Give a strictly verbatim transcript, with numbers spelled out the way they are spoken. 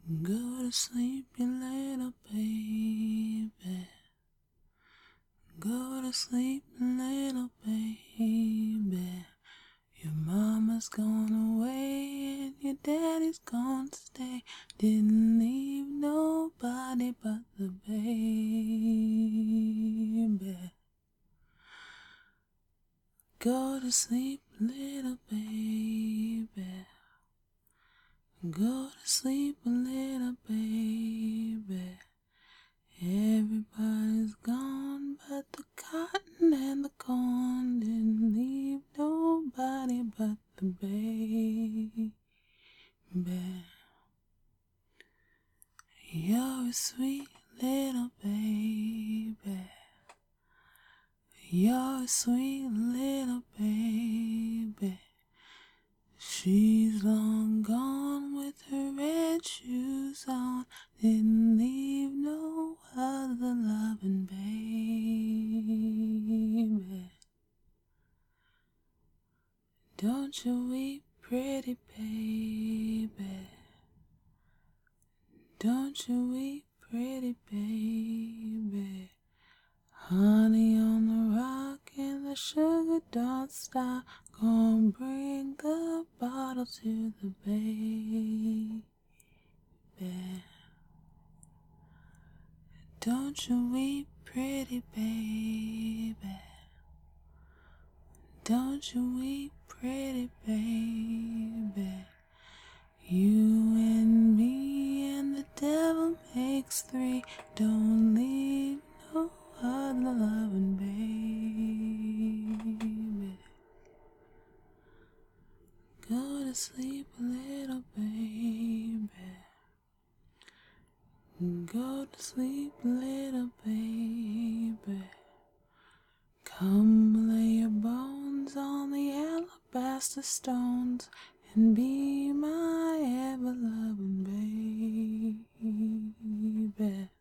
Go to sleep, you little baby. Go to sleep, little baby. Your mama's gone away and your daddy's gone to stay. Didn't leave nobody but the baby. Go to sleep, little baby. Go to sleep, little baby. Everybody's gone, but the cotton and the corn didn't leave nobody but the baby. You're a sweet little baby. You're a sweet little baby. She's long gone with her red shoes on, didn't leave no other loving baby. Don't you weep, pretty baby. Don't you weep, pretty baby. Honey on the rock and the sugar don't stop. Gonna bring the bottle to the baby. Don't you weep, pretty baby. Don't you weep, pretty baby. You and me and the devil makes three. Don't leave no other loving baby. Go to sleep, little baby. Go to sleep, little baby. Come lay your bones on the alabaster stones and be my ever-loving baby.